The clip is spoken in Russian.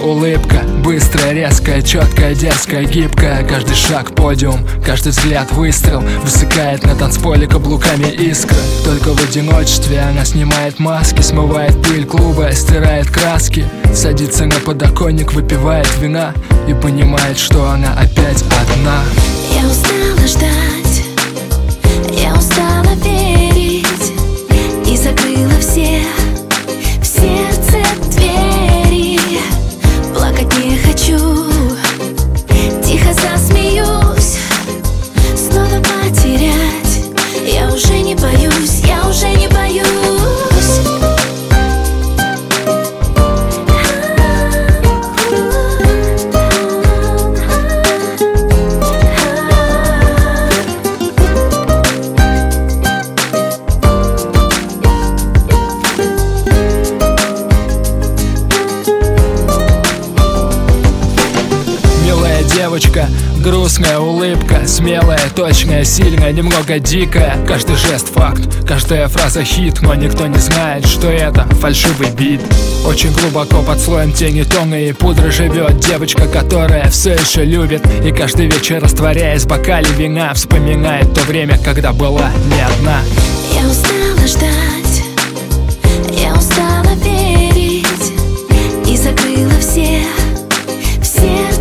улыбка, быстрая, резкая, четкая, дерзкая, гибкая. Каждый шаг подиум, каждый взгляд выстрел. Высыкает на танцполе каблуками искры. Только в одиночестве она снимает маски, смывает пыль клуба, стирает краски. Садится на подоконник, выпивает вина и понимает, что она опять одна. Я устала ждать, я устала верить, и закрыла все в сердце двери. Плакать не хочу, тихо засмеюсь, снова потерять. Я уже не боюсь, я уже не боюсь. Девочка, грустная улыбка, смелая, точная, сильная, немного дикая. Каждый жест факт, каждая фраза хит, но никто не знает, что это фальшивый бит. Очень глубоко под слоем тени, тона и пудры живет девочка, которая все еще любит. И каждый вечер, растворяясь в бокале вина, вспоминает то время, когда была не одна. Я устала ждать, я устала верить, и закрыла все в сердце